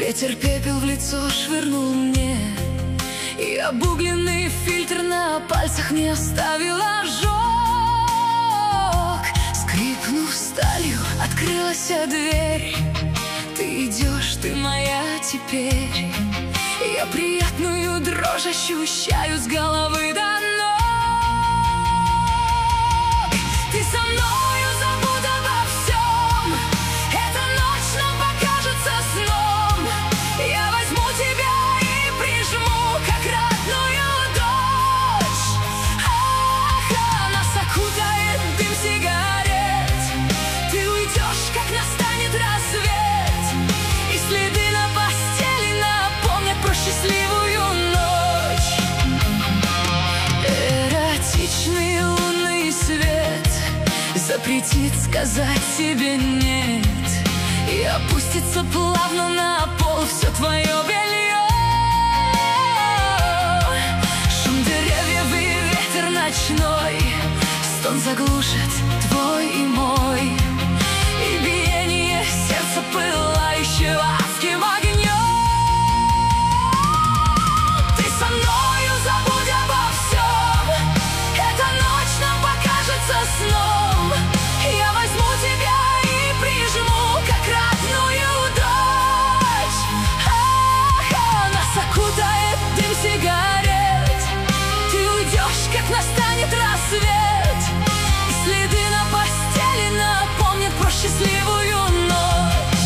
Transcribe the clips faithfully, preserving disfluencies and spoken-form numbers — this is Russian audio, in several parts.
Ветер пепел в лицо швырнул мне, и обугленный фильтр на пальцах не оставил ожог. Скрипнув сталью, открылась дверь. Ты идешь, ты моя теперь. Я приятную дрожь ощущаю с головы до ног. Ты со мною, забудь обо всем. Эта ночь нам покажется сном. Я возьму тебя и прижму, как родную дочь. Ах, нас окутает дым сигарет. Ты уйдешь, как настанет рассвет, и следы на постели напомнят про счастливую ночь. Эротичный лунный свет запретит сказать тебе нет, и опустится плавно на пол все твое белье. Шум деревьев и ветер ночной, стон заглушит твой и мой, и биение сердца, пылающего адским огнем. Ты со мною, забудь обо всем. Эта ночь нам покажется сном. Я возьму тебя и прижму, как родную дочь. Ах, нас окутает дым сигарет. Ты уйдешь, как настанет рассвет, и следы на постели напомнят про счастливую ночь.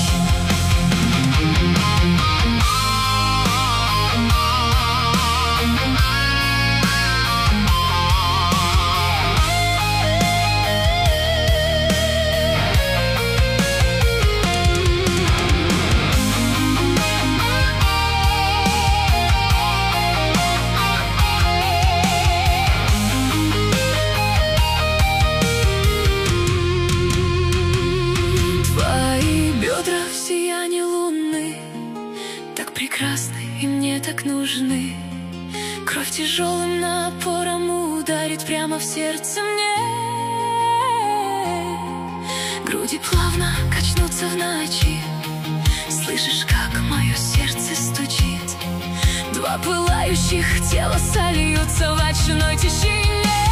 Прекрасны и мне так нужны. Кровь тяжелым напором ударит прямо в сердце мне. Груди плавно качнутся в ночи. Слышишь, как мое сердце стучит? Два пылающих тела сольются в ночной тишине.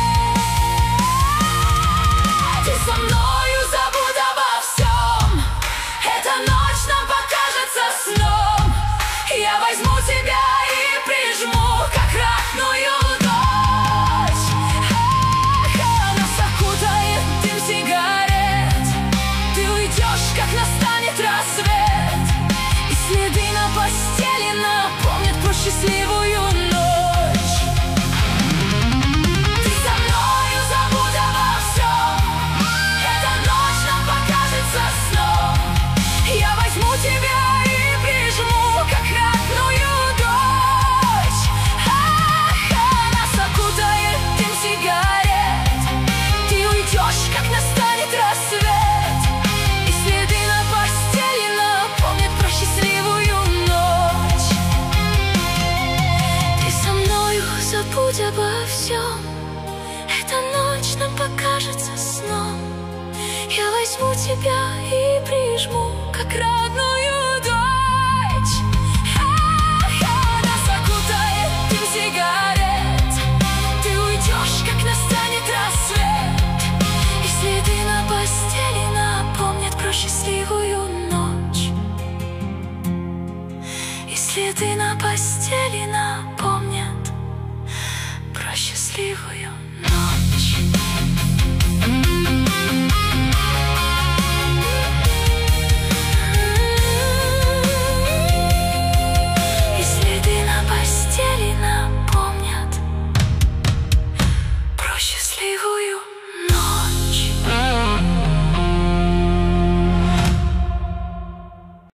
Ты со мною, забудь обо всем. Эта ночь нам покажется сном. Я возьму тебя и прижму, как родную дочь. Ах, нас окутает дым сигарет. Ты уйдешь, как настанет рассвет, и следы на постели напомнят про счастливую ночь. Ты со мною, забудь обо всем. Эта ночь нам покажется сном. Я возьму тебя и прижму, как родную дочь. Ах, нас окутает дым сигарет. Ты уйдешь, как настанет рассвет, и следы на постели напомнят про счастливую ночь. Ты со мною, забудь обо всем. Эта ночь нам покажется сном. Я возьму тебя и прижму, как родную дочь. Ах, нас окутает дым сигарет. Ты уйдешь, как настанет рассвет, и следы на постели напомнят про счастливую ночь. И следы на постели напомнят про счастливую ночь. И следы на постели напомнят про счастливую